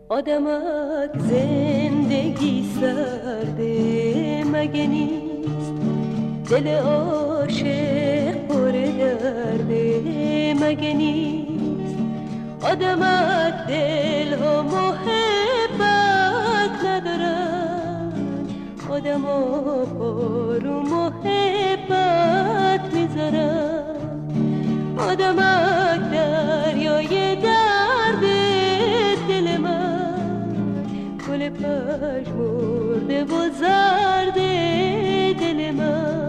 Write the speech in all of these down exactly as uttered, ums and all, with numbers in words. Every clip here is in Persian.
آدمک زندگی سرده مگه نیست، دل عاشق پر درده مگه نیست. آدمک دل ها محبت ندارن، آدم ها پارو محبت میذارن. آدمک دریای درد دل من، گل پژمرده و زرد دل من.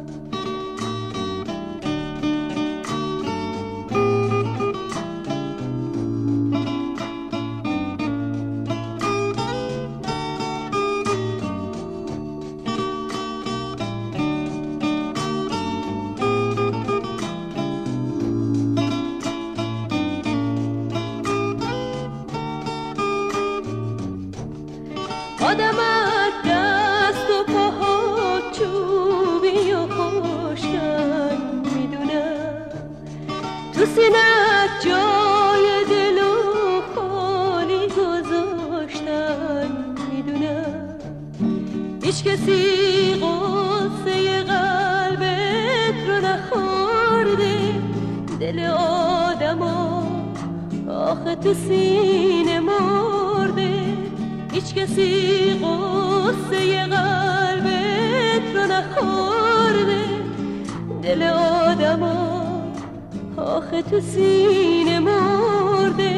آدمک دست و پاها چوبی و خشکن میدونم، تو سینت جای دل و خالی گذاشتن میدونم. هیچ کسی غصه قلبت رو نخورده، دل آدما آخه تو سینه مرده. هیچ کسی غصه قلبت رو نخورده، دل آدما آخه تو سینه مرده.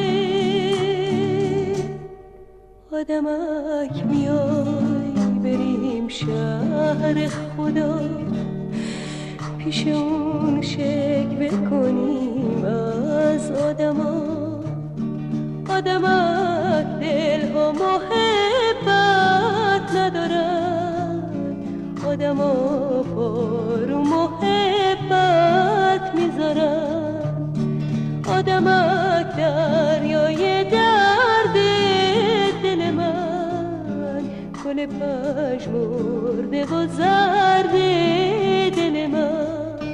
آدمک میای بریم شهر خدا، پیش اون شکوه کنیم از آدما. آدمک دل ها محبت ندارن، آدم ها پارو محبت میذارن. آدمک دریای درد دل من، گل پژمرده و زرد دل من.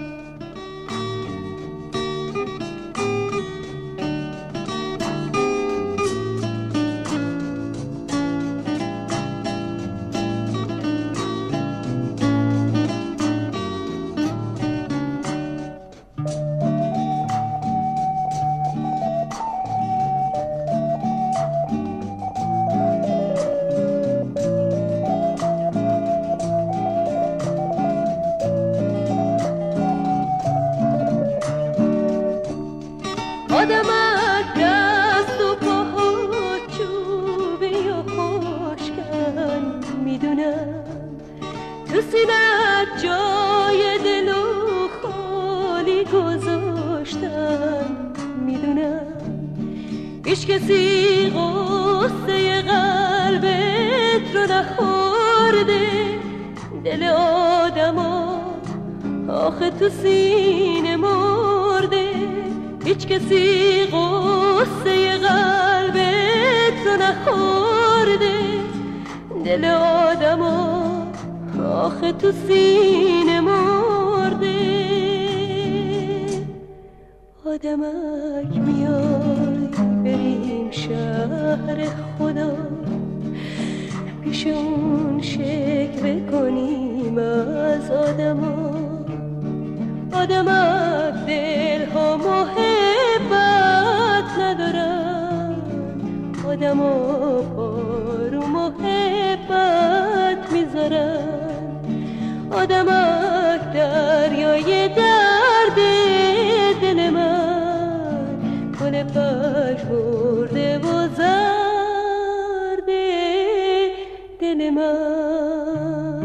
آدمک دست و پاها چوبی و خشکن میدونم، تو سینت جای دل و خالی گذاشتن میدونم. هیچ کسی غصه قلبت رو نخورده، دل آدما آخه تو سینه مرده. هیچ کسی غصه قلبت رو نخورده، دل آدما آخه تو سینه مرده. آدمک میای بریم شهر خدا، پیش اون شکوه کنیم از آدما. آدمک دل ها محبت ندارن، آدم ها پارو محبت میذارن. آدمک دریای درد دل من، گل پژمرده و زرد دل من.